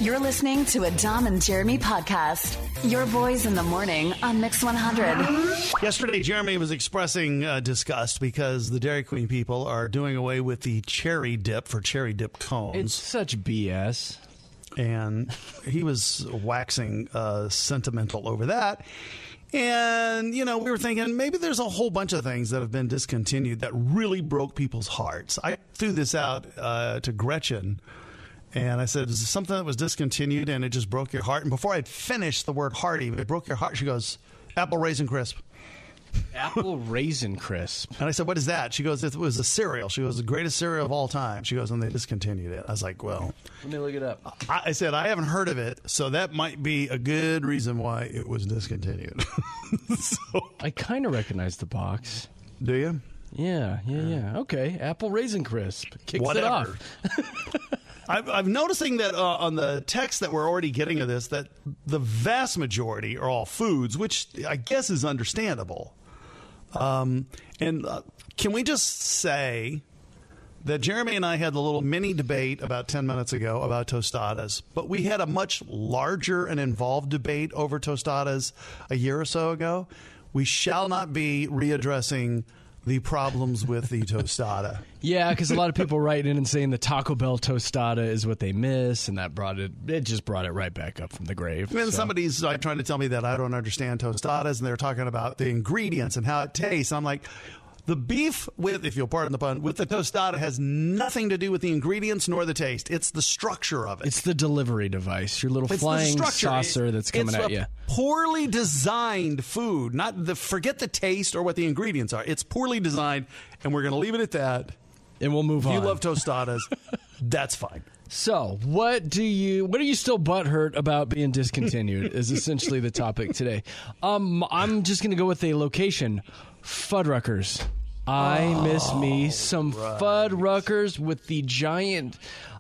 You're listening to a Dom and Jeremy podcast. Your boys in the morning on Mix 100. Yesterday, Jeremy was expressing disgust because the Dairy Queen people are doing away with the cherry dip for cherry dip cones. It's such BS. And he was waxing sentimental over that. And, you know, we were thinking maybe there's a whole bunch of things that have been discontinued that really broke people's hearts. I threw this out to Gretchen. And I said, is this something that was discontinued and it just broke your heart? And before I'd finished the word hearty, it broke your heart. She goes, Apple Raisin Crisp. Apple Raisin Crisp. And I said, what is that? She goes, it was a cereal. She goes, the greatest cereal of all time. She goes, and they discontinued it. I was like, well. Let me look it up. I said, I haven't heard of it, so that might be a good reason why it was discontinued. I kind of recognize the box. Do you? Yeah. Okay, Apple Raisin Crisp. Kicks Whatever. it off. I'm noticing that on the text that we're already getting of this, that the vast majority are all foods, which I guess is understandable. And can we just say that Jeremy and I had a little mini debate about 10 minutes ago about tostadas, but we had a much larger and involved debate over tostadas a year or so ago. We shall not be readdressing the problems with the tostada. Yeah, because a lot of people write in and saying the Taco Bell tostada is what they miss, and that just brought it right back up from the grave. And then somebody's trying to tell me that I don't understand tostadas, and they're talking about the ingredients and how it tastes. I'm like, the beef with, if you'll pardon the pun, with the tostada has nothing to do with the ingredients nor the taste. It's the structure of it. It's the delivery device, your little flying saucer that's coming at you. It's a poorly designed food. Forget the taste or what the ingredients are. It's poorly designed, and we're going to leave it at that. And we'll move on. If you love tostadas, that's fine. So, what are you still butthurt about being discontinued is essentially the topic today. I'm just going to go with a location, Fuddruckers. I miss me some Fuddruckers with the giant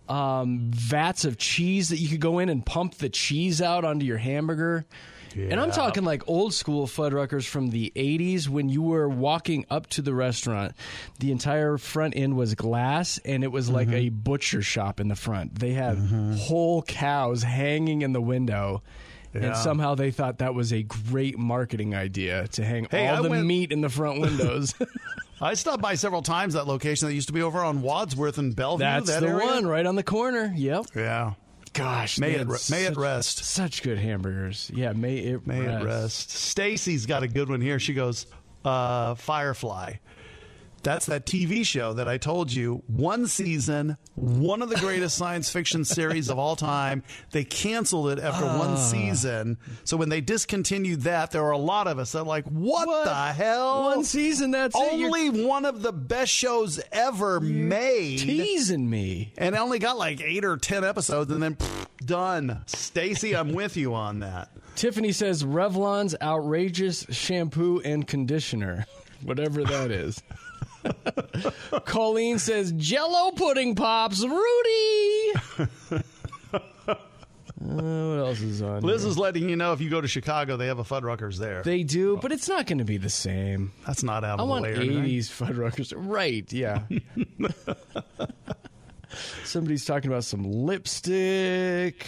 vats of cheese that you could go in and pump the cheese out onto your hamburger. Yeah. And I'm talking like old school Fuddruckers from the 80s when you were walking up to the restaurant. The entire front end was glass, and it was like a butcher shop in the front. They had whole cows hanging in the window. Yeah. And somehow they thought that was a great marketing idea to hang all the meat in the front windows. I stopped by several times that location that used to be over on Wadsworth and Bellevue. That's the area. One right on the corner. Yep. Yeah. Gosh, may it rest. Such good hamburgers. Yeah, may it rest. Stacy's got a good one here. She goes, Firefly. That's that TV show that I told you. One season, one of the greatest science fiction series of all time. They canceled it after one season. So when they discontinued that, there were a lot of us that were like, what the hell? One season, that's only one of the best shows ever made. Teasing me. And I only got like 8 or 10 episodes and then done. Stacy, I'm with you on that. Tiffany says Revlon's outrageous shampoo and conditioner. Whatever that is. Colleen says Jell-O pudding pops, Rudy. What else is on? Liz is letting you know if you go to Chicago, they have a Fuddruckers there. They do, but it's not going to be the same. That's not out of the way. I want 80s Fuddruckers. Right, yeah. Somebody's talking about some lipstick.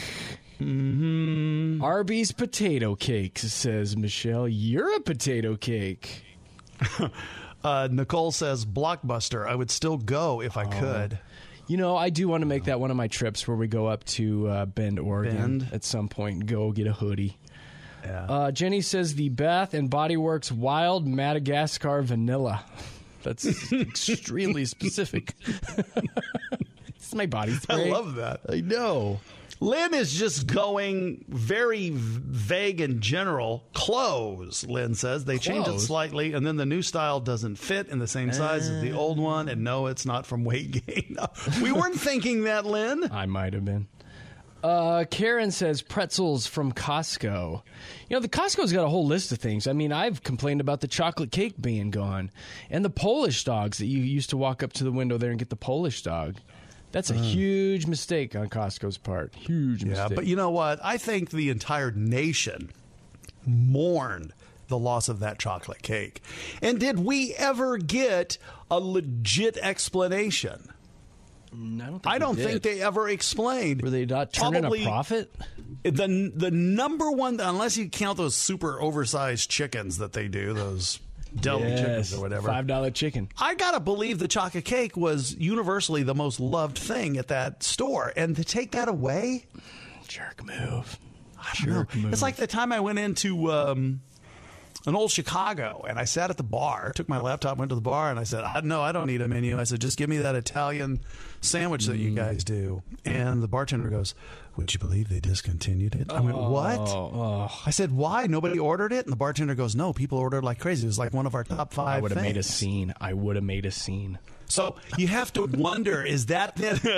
Arby's potato cakes, says Michelle. You're a potato cake. Nicole says Blockbuster. I would still go if I could. You know, I do want to make that one of my trips where we go up to Bend, Oregon at some point and go get a hoodie. Yeah. Jenny says the Bath and Body Works Wild Madagascar Vanilla. That's extremely specific. It's my body spray. I love that. I know. Lynn is just going very vague and general. Clothes, Lynn says. They changed it slightly, and then the new style doesn't fit in the same size as the old one, and no, it's not from weight gain. We weren't thinking that, Lynn. I might have been. Karen says pretzels from Costco. You know, the Costco's got a whole list of things. I mean, I've complained about the chocolate cake being gone, and the Polish dogs that you used to walk up to the window there and get the Polish dog. That's a huge mistake on Costco's part. Huge mistake. Yeah, but you know what? I think the entire nation mourned the loss of that chocolate cake. And did we ever get a legit explanation? I don't think they ever explained. Were they not turning Probably a profit? The number one, unless you count those super oversized chickens that they do, those deli chickens or whatever. $5 chicken. I gotta believe the chocolate cake was universally the most loved thing at that store, and to take that away, Jerk move. It's like the time I went into an old Chicago, and I sat at the bar, took my laptop, went to the bar, and I said, "No, I don't need a menu." I said, "Just give me that Italian sandwich that you guys do." And the bartender goes, "Would you believe they discontinued it?" I went, "What?" I said, "Why? Nobody ordered it?" And the bartender goes, "No, people ordered like crazy. It was like one of our top 5 I would have things." made a scene. I would have made a scene. So you have to wonder, is that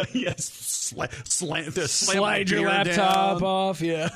yes, Slide your laptop off, yeah.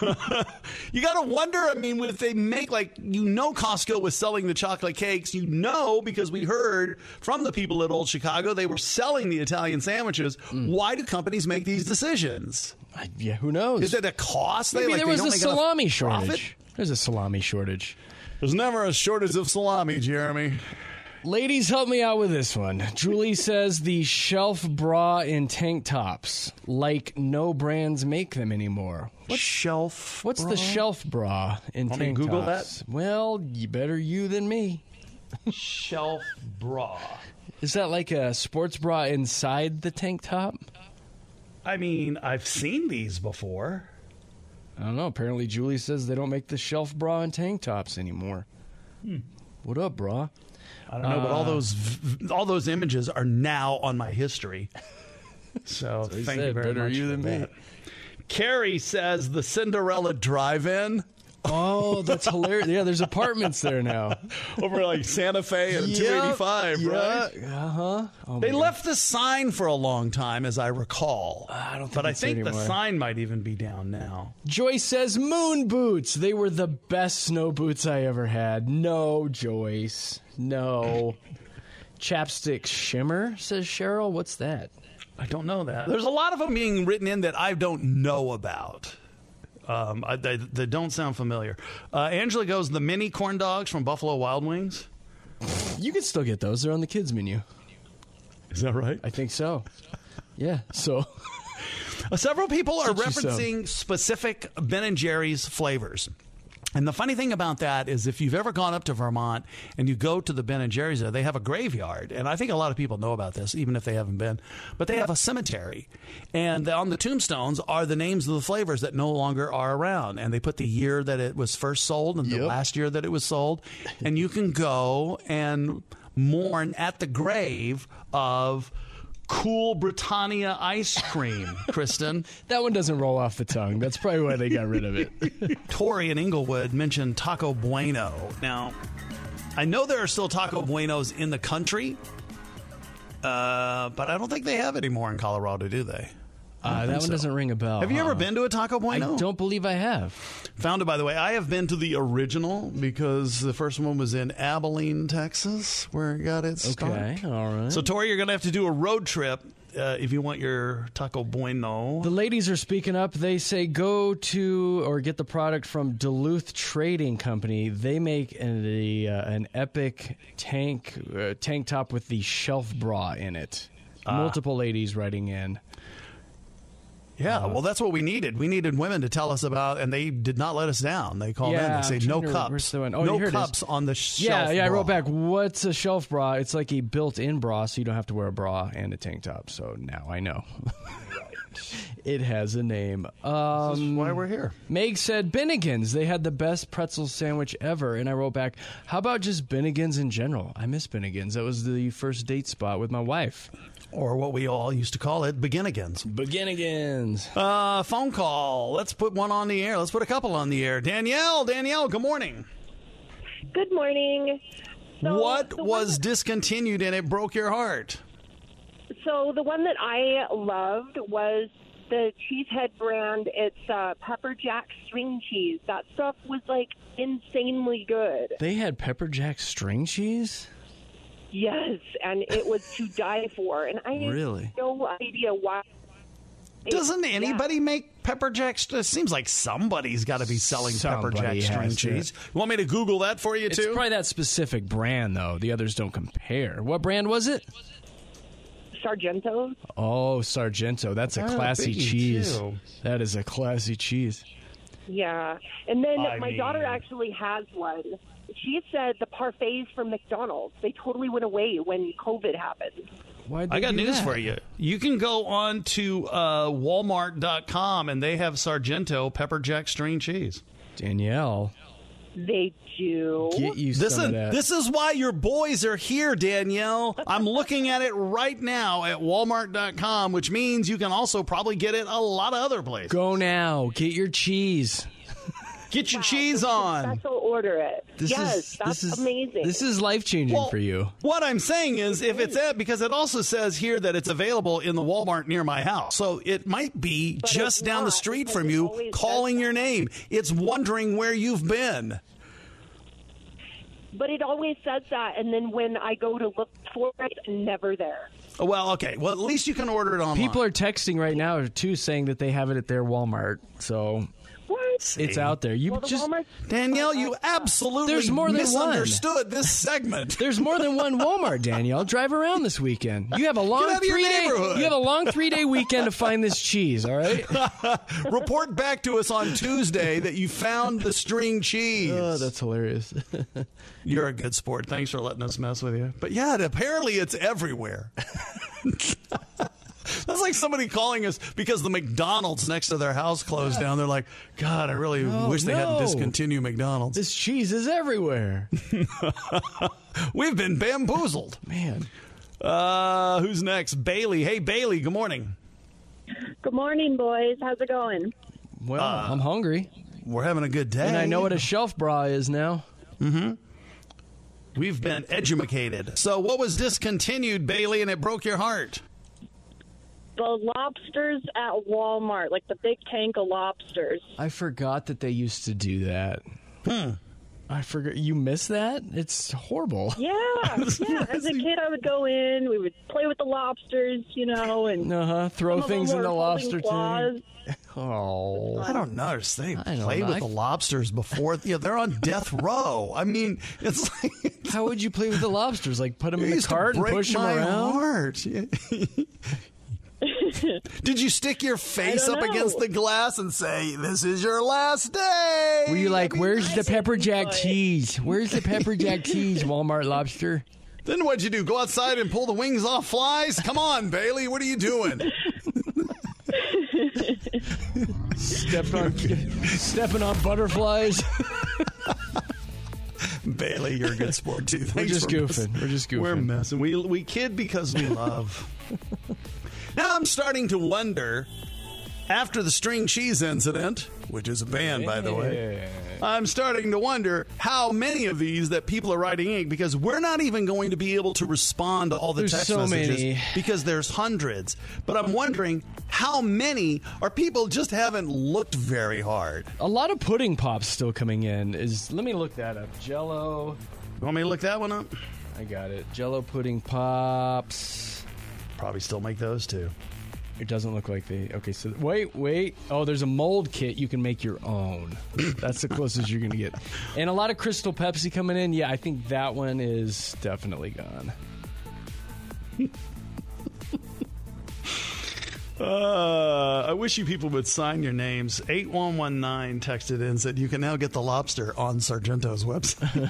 You got to wonder, I mean, if they make, like, Costco was selling the chocolate cakes, because we heard from the people at Old Chicago, they were selling the Italian sandwiches. Why do companies make these decisions? Who knows? Is it a cost? Maybe there was a salami shortage. There's a salami shortage. There's never a shortage of salami, Jeremy. Ladies, help me out with this one. Julie says the shelf bra in tank tops, like no brands make them anymore. What's the shelf bra in tank tops? Google that? Well, better you than me. Shelf bra. Is that like a sports bra inside the tank top? I mean, I've seen these before. I don't know. Apparently, Julie says they don't make the shelf bra in tank tops anymore. What up, bra? I don't know, but all those images are now on my history. So thank you very much. Better you than me. Carrie says the Cinderella Drive-In. Oh, that's hilarious. Yeah, there's apartments there now. Over like Santa Fe and 285, right? Uh-huh. Oh, they left the sign for a long time, as I recall. I don't think But I it's think anymore. the sign might even be down now. Joyce says moon boots. They were the best snow boots I ever had. No, Joyce. No. Chapstick shimmer, says Cheryl. What's that? I don't know that. There's a lot of them being written in that I don't know about. They don't sound familiar. Angela goes, the mini corn dogs from Buffalo Wild Wings. You can still get those. They're on the kids' menu. Is that right? I think so. Yeah, so... Several people are Get you some. referencing specific Ben & Jerry's flavors. And the funny thing about that is if you've ever gone up to Vermont and you go to the Ben & Jerry's there, they have a graveyard. And I think a lot of people know about this, even if they haven't been. But they have a cemetery. And on the tombstones are the names of the flavors that no longer are around. And they put the year that it was first sold and the last year that it was sold. And you can go and mourn at the grave of Cool Britannia ice cream, Kristen. That one doesn't roll off the tongue. That's probably why they got rid of it. Tori in Inglewood mentioned Taco Bueno. Now, I know there are still Taco Buenos in the country, but I don't think they have any more in Colorado, do they? That one doesn't ring a bell. Have you ever been to a Taco Bueno? I don't believe I have. Founded, by the way, I have been to the original because the first one was in Abilene, Texas, where it got its start. Okay, all right. So, Tori, you're going to have to do a road trip if you want your Taco Bueno. The ladies are speaking up. They say go to or get the product from Duluth Trading Company. They make an epic tank top with the shelf bra in it. Multiple ladies writing in. Yeah, well, that's what we needed. We needed women to tell us about, and they did not let us down. They called in. They say no cups. No cups on the shelf Yeah, I bra. wrote back, what's a shelf bra? It's like a built-in bra, so you don't have to wear a bra and a tank top. So now I know. It has a name. This is why we're here. Meg said Bennigan's. They had the best pretzel sandwich ever. And I wrote back, how about just Bennigan's in general? I miss Bennigan's. That was the first date spot with my wife. Or what we all used to call it, Beginnigans. Beginnigans. Phone call. Let's put one on the air. Let's put a couple on the air. Danielle, good morning. Good morning. So what was discontinued and it broke your heart? So the one that I loved was the Cheesehead brand. It's Pepper Jack string cheese. That stuff was like insanely good. They had Pepper Jack string cheese? Yes, and it was to die for. And I had no idea why. Doesn't anybody make Pepper Jack? It seems like somebody's got to be selling Pepper Jack string cheese. You want me to Google that for you, too? It's probably that specific brand, though. The others don't compare. What brand was it? Sargentos. Oh, Sargento. That's a Oh, classy biggie, cheese. too. That is a classy cheese. Yeah. And then I my daughter mean- actually has one. She said the parfaits from McDonald's, they totally went away when COVID happened. Why'd I they got do news that? for you. You can go on to Walmart.com and they have Sargento pepper jack string cheese. Danielle, They do. get you some of that. This is why your boys are here, Danielle. I'm looking at it right now at Walmart.com, which means you can also probably get it a lot of other places. Go now. Get your cheese. Get your cheese on. Special order it. That's amazing. This is life-changing Well, for you. What I'm saying is, if it's at, because it also says here that it's available in the Walmart near my house. So it might be But just it's down the not, street because from it you, always calling says your that. name. It's wondering where you've been. But it always says that, and then when I go to look for it, it's never there. Well, okay. Well, at least you can order it online. People are texting right now, too, saying that they have it at their Walmart. So What? it's out there. You Well, the just... Walmart- Danielle, you absolutely There's more than misunderstood this segment. There's more than one Walmart, Danielle. Drive around this weekend. You have a long Get out of your 3-day. neighborhood. You have a long 3-day weekend to find this cheese. All right. Report back to us on Tuesday that you found the string cheese. Oh, that's hilarious. You're a good sport. Thanks for letting us mess with you. But yeah, apparently it's everywhere. That's like somebody calling us because the McDonald's next to their house closed down. They're like, God, I really wish they hadn't no. discontinued McDonald's. This cheese is everywhere. We've been bamboozled. Man. Who's next? Bailey. Hey, Bailey, good morning. Good morning, boys. How's it going? Well, I'm hungry. We're having a good day. And I know what a shelf bra is now. We've been educated. So what was discontinued, Bailey, and it broke your heart? The lobsters at Walmart, like the big tank of lobsters. I forgot that they used to do that. I forgot. You missed that? It's horrible. Yeah. As a kid, I would go in. We would play with the lobsters, and Throw some of things them in the were lobster holding claws. tank. Oh. I don't know. They don't play know. with the lobsters before. They're on death row. I mean, it's like How would you play with the lobsters? Like put them in it the used to cart and break push them my around? heart. Did you stick your face don't up know. against the glass and say, "This is your last day"? Were you like, where's the pepper jack enjoy it. cheese? Where's the pepper jack cheese, Walmart lobster? Then what'd you do? Go outside and pull the wings off flies? Come on, Bailey. What are you doing? Stepping on butterflies. Bailey, you're a good sport too. We're Thanks just for goofing. messing. We're just goofing. We're messing. We kid because we love. Now I'm starting to wonder, after the string cheese incident, which is a band, by the way, I'm starting to wonder how many of these that people are writing in, because we're not even going to be able to respond to all the There's text so messages many. because there's hundreds. But I'm wondering how many are people just haven't looked very hard. A lot of pudding pops still coming in. Let me look that up. Jello. You want me to look that one up? I got it. Jello pudding pops. Probably still make those too. It doesn't look like they... Okay, so... Wait. Oh, there's a mold kit you can make your own. That's the closest you're going to get. And a lot of Crystal Pepsi coming in. Yeah, I think that one is definitely gone. I wish you people would sign your names. 8119 texted in and said you can now get the lobster on Sargento's website.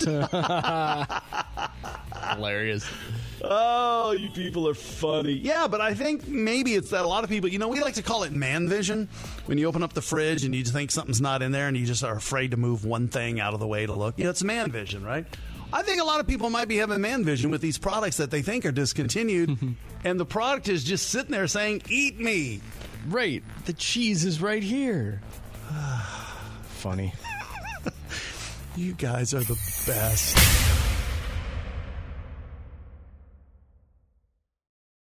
Hilarious. Oh, you people are funny. Yeah, but I think maybe it's that a lot of people, we like to call it man vision. When you open up the fridge and you just think something's not in there and you just are afraid to move one thing out of the way to look. It's man vision, right? I think a lot of people might be having man vision with these products that they think are discontinued, and the product is just sitting there saying, "Eat me." Right. The cheese is right here. Funny. You guys are the best.